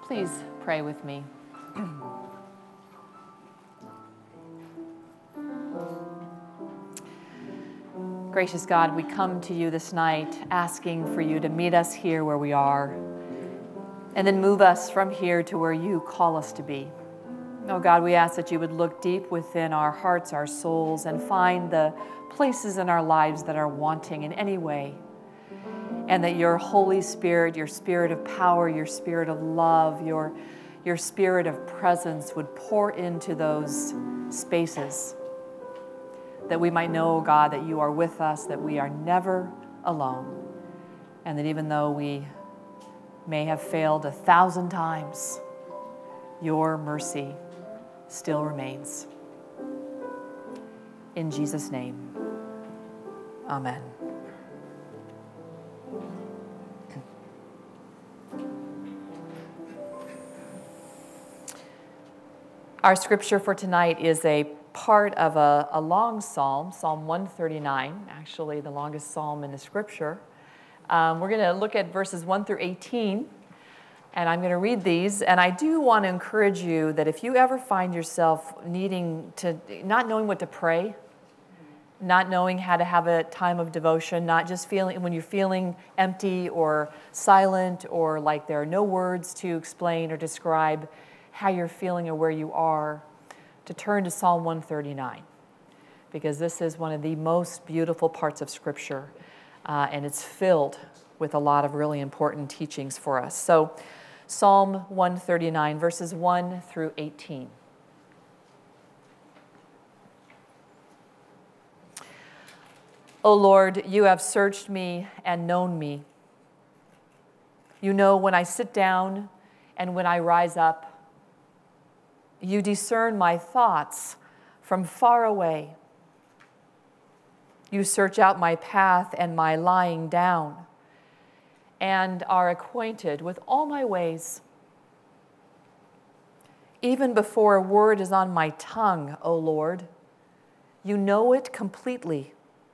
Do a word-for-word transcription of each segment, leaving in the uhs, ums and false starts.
Please pray with me. Gracious God, we come to you this night asking for you to meet us here where we are and then move us from here to where you call us to be. Oh God, we ask that you would look deep within our hearts, our souls, and find the places in our lives that are wanting in any way. And that your Holy Spirit, your spirit of power, your spirit of love, your, your spirit of presence would pour into those spaces. That we might know, God, that you are with us, that we are never alone. And that even though we may have failed a thousand times, your mercy still remains. In Jesus' name, amen. Our scripture for tonight is a part of a, a long psalm, Psalm one thirty-nine, actually the longest psalm in the scripture. Um, we're going to look at verses one through eighteen, and I'm going to read these. And I do want to encourage you that if you ever find yourself needing to, not knowing what to pray, not knowing how to have a time of devotion, not just feeling, when you're feeling empty or silent or like there are no words to explain or describe how you're feeling or where you are, to turn to Psalm one thirty-nine, because this is one of the most beautiful parts of Scripture, uh, and it's filled with a lot of really important teachings for us. So Psalm one thirty-nine, verses one through eighteen. O Lord, you have searched me and known me. You know when I sit down and when I rise up. You discern my thoughts from far away. You search out my path and my lying down, and are acquainted with all my ways. Even before a word is on my tongue, O Lord, you know it completely.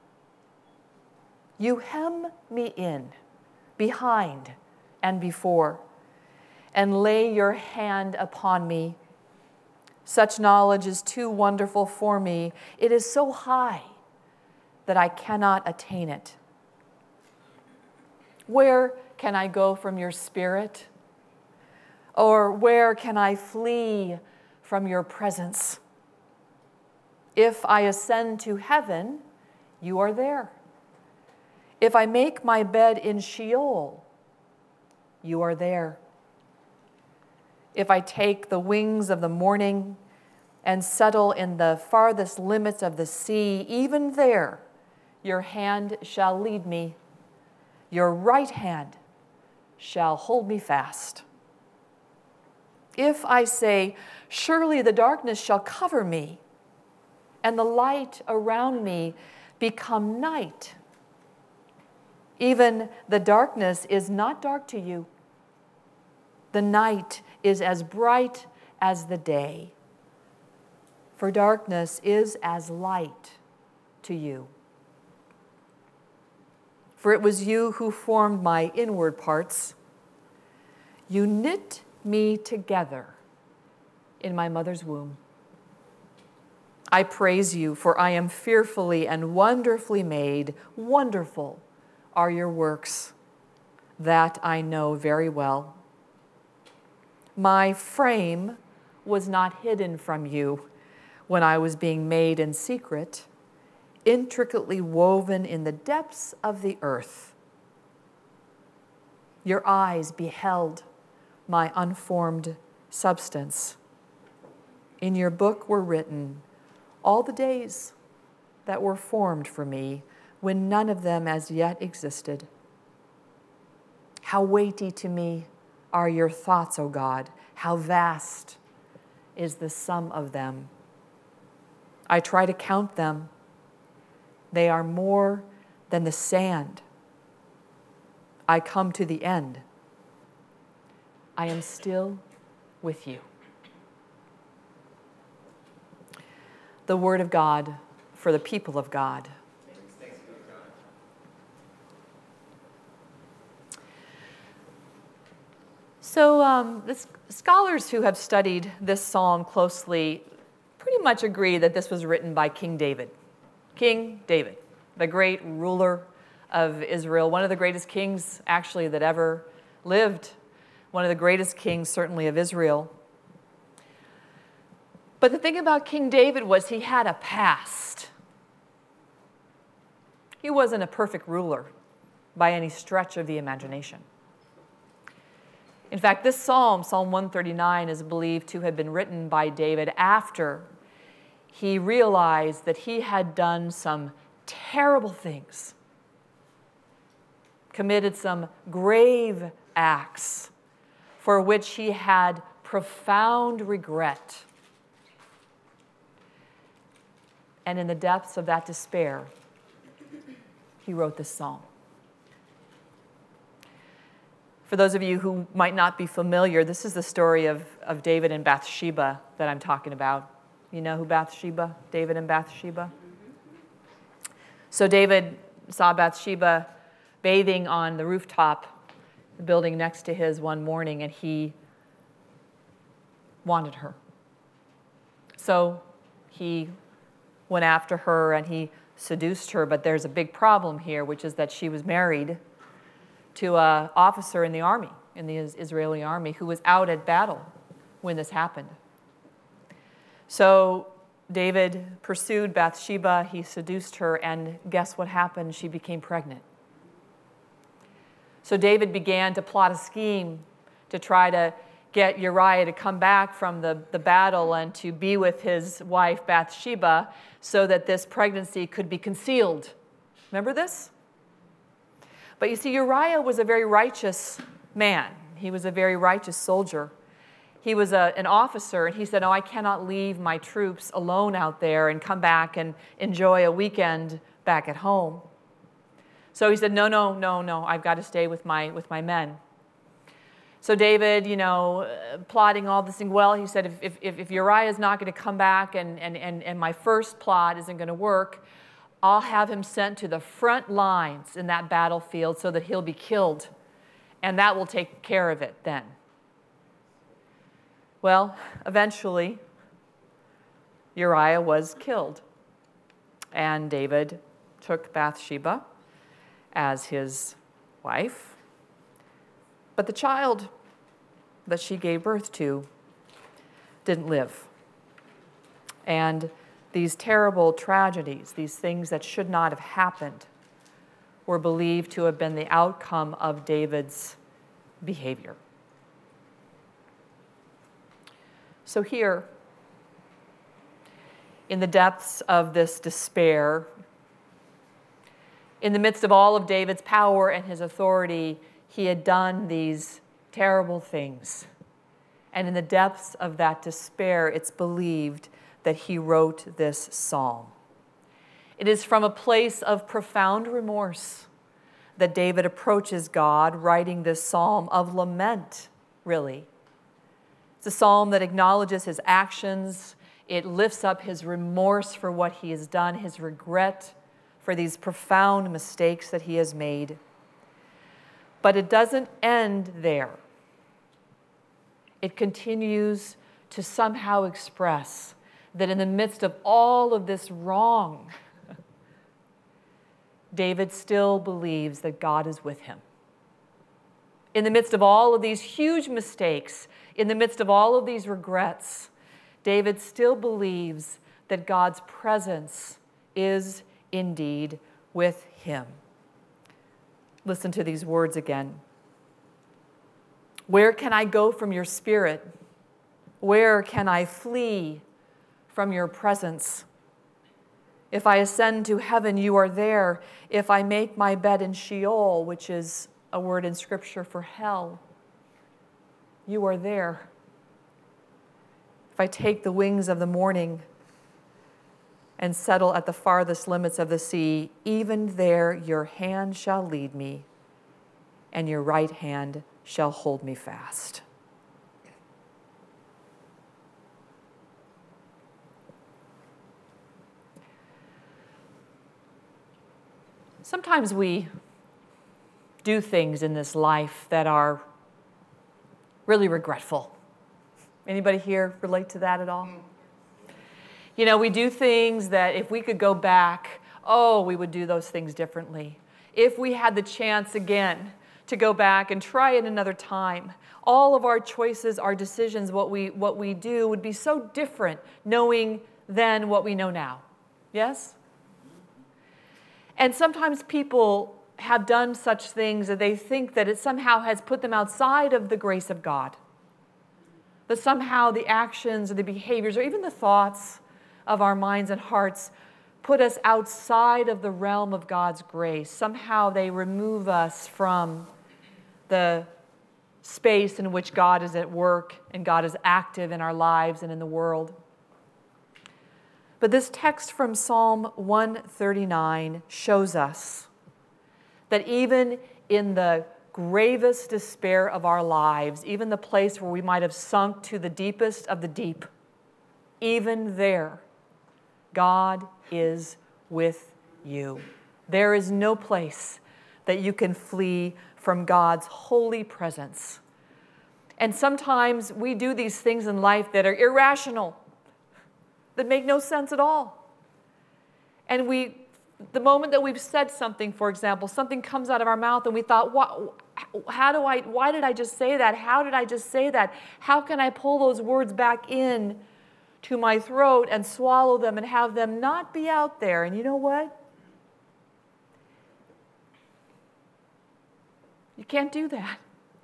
You hem me in, behind and before, and lay your hand upon me. Such knowledge is too wonderful for me. It is so high that I cannot attain it. Where can I go from your spirit? Or where can I flee from your presence? If I ascend to heaven, you are there. If I make my bed in Sheol, you are there. If I take the wings of the morning and settle in the farthest limits of the sea, even there your hand shall lead me. Your right hand shall hold me fast. If I say, surely the darkness shall cover me, and the light around me become night, even the darkness is not dark to you. The night is as bright as the day, for darkness is as light to you. For it was you who formed my inward parts. You knit me together in my mother's womb. I praise you, for I am fearfully and wonderfully made. Wonderful are your works, that I know very well. My frame was not hidden from you when I was being made in secret, intricately woven in the depths of the earth. Your eyes beheld my unformed substance. In your book were written all the days that were formed for me, when none of them as yet existed. How weighty to me are your thoughts, O God. How vast is the sum of them. I try to count them. They are more than the sand. I come to the end. I am still with you. The word of God for the people of God. So um, the s- scholars who have studied this psalm closely pretty much agree that this was written by King David. King David, the great ruler of Israel, one of the greatest kings actually that ever lived, one of the greatest kings certainly of Israel. But the thing about King David was he had a past. He wasn't a perfect ruler by any stretch of the imagination. In fact, this psalm, Psalm one thirty-nine, is believed to have been written by David after he realized that he had done some terrible things, committed some grave acts for which he had profound regret. And in the depths of that despair, he wrote this psalm. For those of you who might not be familiar, this is the story of, of David and Bathsheba that I'm talking about. You know who Bathsheba, David and Bathsheba? So David saw Bathsheba bathing on the rooftop, the building next to his one morning, and he wanted her. So he went after her and he seduced her, but there's a big problem here, which is that she was married to an officer in the army, in the Israeli army, who was out at battle when this happened. So David pursued Bathsheba, he seduced her, and guess what happened? She became pregnant. So David began to plot a scheme to try to get Uriah to come back from the, the battle and to be with his wife Bathsheba so that this pregnancy could be concealed. Remember this? But you see, Uriah was a very righteous man. He was a very righteous soldier. He was a, an officer, and he said, "Oh, I cannot leave my troops alone out there and come back and enjoy a weekend back at home." So he said, no, no, no, no, I've got to stay with my, with my men. So David, you know, uh, plotting all this thing, well, he said, if, if, if Uriah is not going to come back and, and, and, and my first plot isn't going to work, I'll have him sent to the front lines in that battlefield so that he'll be killed, and that will take care of it then. Well, eventually, Uriah was killed, and David took Bathsheba as his wife. But the child that she gave birth to didn't live. And these terrible tragedies, these things that should not have happened, were believed to have been the outcome of David's behavior. So here, in the depths of this despair, in the midst of all of David's power and his authority, he had done these terrible things. And in the depths of that despair, it's believed that he wrote this psalm. It is from a place of profound remorse that David approaches God, writing this psalm of lament, really. It's a psalm that acknowledges his actions. It lifts up his remorse for what he has done, his regret for these profound mistakes that he has made. But it doesn't end there. It continues to somehow express that in the midst of all of this wrong, David still believes that God is with him. In the midst of all of these huge mistakes, in the midst of all of these regrets, David still believes that God's presence is indeed with him. Listen to these words again. Where can I go from your spirit? Where can I flee from your presence? If I ascend to heaven, you are there. If I make my bed in Sheol, which is a word in Scripture for hell, you are there. If I take the wings of the morning and settle at the farthest limits of the sea, even there your hand shall lead me, and your right hand shall hold me fast. Sometimes we do things in this life that are really regretful. Anybody here relate to that at all? You know, we do things that if we could go back, oh, we would do those things differently. If we had the chance again to go back and try it another time, all of our choices, our decisions, what we, what we do would be so different knowing then what we know now. Yes? And sometimes people have done such things that they think that it somehow has put them outside of the grace of God. That somehow the actions or the behaviors or even the thoughts of our minds and hearts put us outside of the realm of God's grace. Somehow they remove us from the space in which God is at work and God is active in our lives and in the world. But this text from Psalm one thirty-nine shows us that even in the gravest despair of our lives, even the place where we might have sunk to the deepest of the deep, even there, God is with you. There is no place that you can flee from God's holy presence. And sometimes we do these things in life that are irrational, that make no sense at all. And we, the moment that we've said something, for example, something comes out of our mouth and we thought, what, how do I, why did I just say that? How did I just say that? How can I pull those words back in to my throat and swallow them and have them not be out there? And you know what? You can't do that.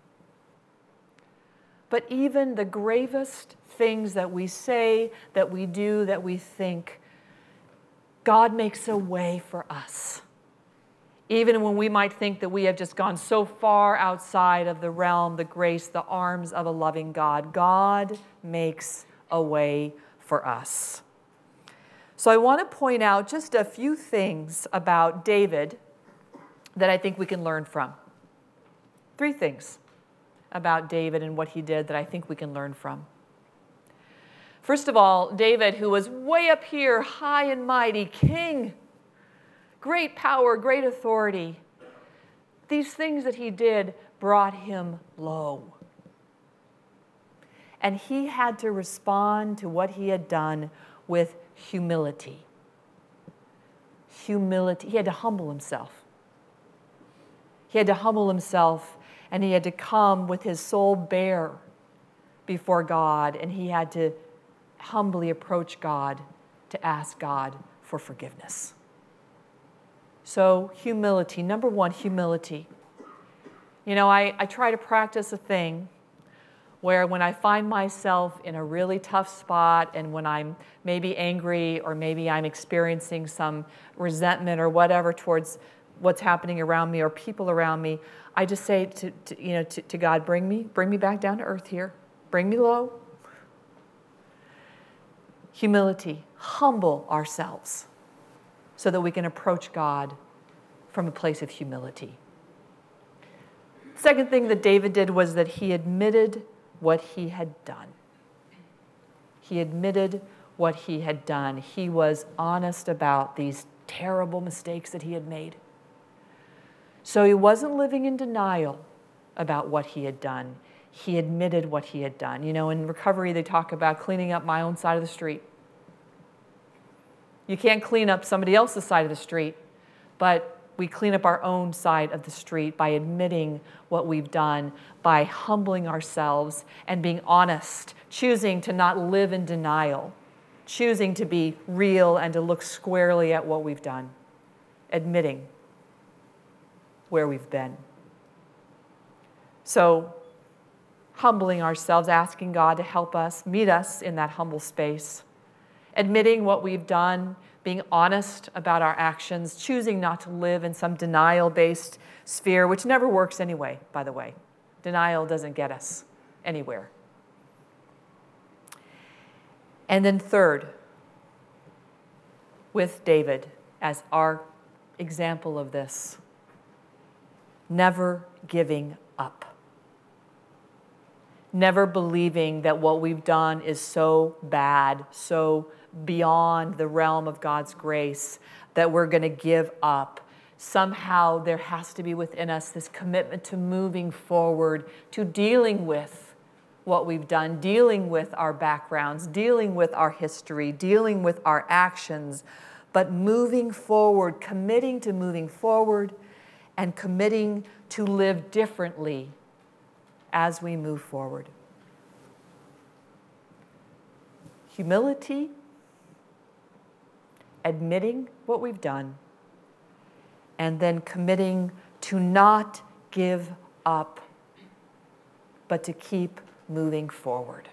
But even the gravest things that we say, that we do, that we think, God makes a way for us. Even when we might think that we have just gone so far outside of the realm, the grace, the arms of a loving God, God makes a way for us. So I want to point out just a few things about David that I think we can learn from. Three things about David and what he did that I think we can learn from. First of all, David, who was way up here, high and mighty, king, great power, great authority, these things that he did brought him low. And he had to respond to what he had done with humility. Humility. He had to humble himself. He had to humble himself, and he had to come with his soul bare before God, and he had to humbly approach God to ask God for forgiveness. So humility, number one, humility. You know, I, I try to practice a thing where when I find myself in a really tough spot and when I'm maybe angry or maybe I'm experiencing some resentment or whatever towards what's happening around me or people around me, I just say to, to you know to, to God, bring me, bring me back down to earth here. Bring me low. Humility, humble ourselves so that we can approach God from a place of humility. Second thing that David did was that he admitted what he had done. He admitted what he had done. He was honest about these terrible mistakes that he had made. So he wasn't living in denial about what he had done. He admitted what he had done. You know, in recovery, they talk about cleaning up my own side of the street. You can't clean up somebody else's side of the street, but we clean up our own side of the street by admitting what we've done, by humbling ourselves and being honest, choosing to not live in denial, choosing to be real and to look squarely at what we've done, admitting where we've been. So, humbling ourselves, asking God to help us, meet us in that humble space, admitting what we've done, being honest about our actions, choosing not to live in some denial-based sphere, which never works anyway, by the way. Denial doesn't get us anywhere. And then third, with David as our example of this, never giving up. Never believing that what we've done is so bad, so beyond the realm of God's grace, that we're going to give up. Somehow there has to be within us this commitment to moving forward, to dealing with what we've done, dealing with our backgrounds, dealing with our history, dealing with our actions, but moving forward, committing to moving forward and committing to live differently as we move forward. Humility, admitting what we've done, and then committing to not give up, but to keep moving forward.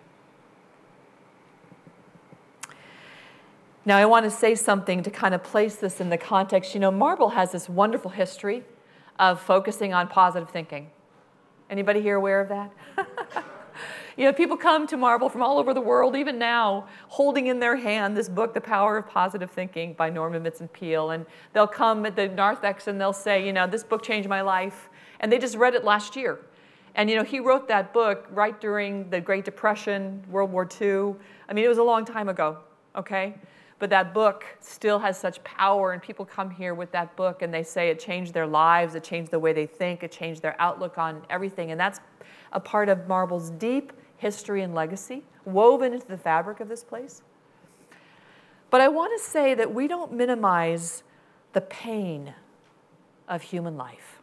Now, I want to say something to kind of place this in the context. You know, Marble has this wonderful history of focusing on positive thinking. Anybody here aware of that? You know, people come to Marble from all over the world, even now, holding in their hand this book, The Power of Positive Thinking by Norman Vincent Peale. And they'll come at the narthex and they'll say, you know, this book changed my life. And they just read it last year. And, you know, he wrote that book right during the Great Depression, World War Two. I mean, it was a long time ago, okay? But that book still has such power, and people come here with that book and they say it changed their lives, it changed the way they think, it changed their outlook on everything. And that's a part of Marble's deep history and legacy, woven into the fabric of this place. But I want to say that we don't minimize the pain of human life.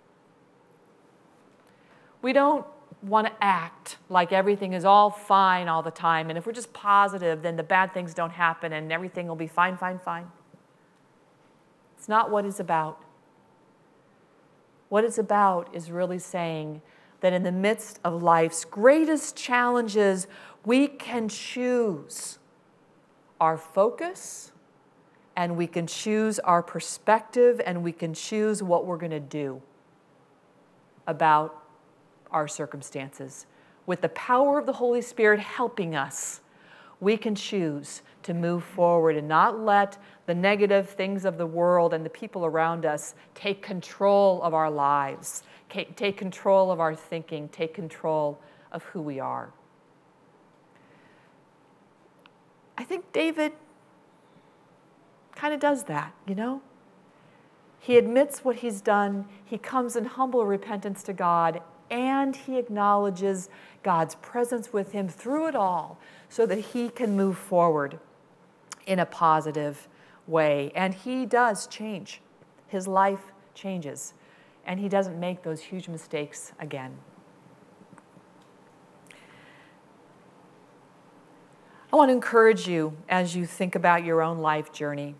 We don't want to act like everything is all fine all the time, and if we're just positive, then the bad things don't happen and everything will be fine, fine, fine. It's not what it's about. What it's about is really saying that in the midst of life's greatest challenges, we can choose our focus, and we can choose our perspective, and we can choose what we're going to do about our circumstances. With the power of the Holy Spirit helping us, we can choose to move forward and not let the negative things of the world and the people around us take control of our lives, take control of our thinking, take control of who we are. I think David kind of does that, you know? He admits what he's done, he comes in humble repentance to God, and he acknowledges God's presence with him through it all so that he can move forward in a positive way. And he does change. His life changes. And he doesn't make those huge mistakes again. I want to encourage you as you think about your own life journey.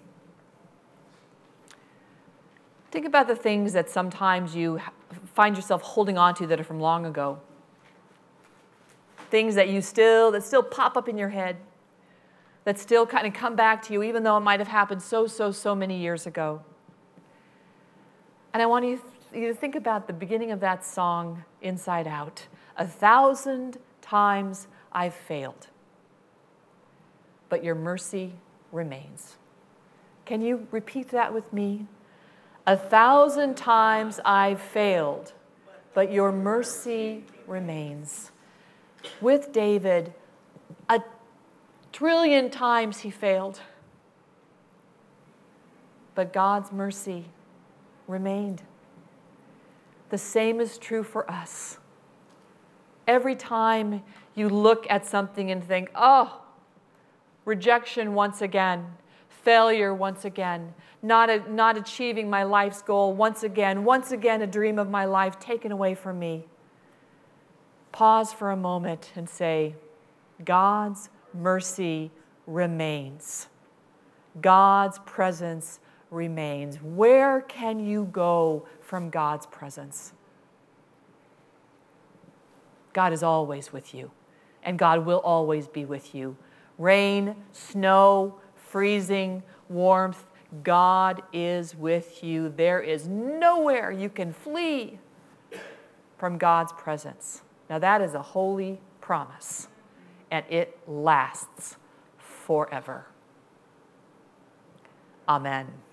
Think about the things that sometimes you find yourself holding on to that are from long ago. Things that you still, that still pop up in your head, that still kind of come back to you, even though it might have happened so, so, so many years ago. And I want you, you to think about the beginning of that song, Inside Out. A thousand times I've failed, but your mercy remains. Can you repeat that with me? A thousand times I've failed, but your mercy remains. With David, a trillion times he failed, but God's mercy remained. The same is true for us. Every time you look at something and think, oh, rejection once again, failure once again, not, a, not achieving my life's goal once again, once again a dream of my life taken away from me. Pause for a moment and say, God's mercy remains. God's presence remains. Where can you go from God's presence? God is always with you, and God will always be with you. Rain, snow, freezing, warmth, God is with you. There is nowhere you can flee from God's presence. Now that is a holy promise, and it lasts forever. Amen.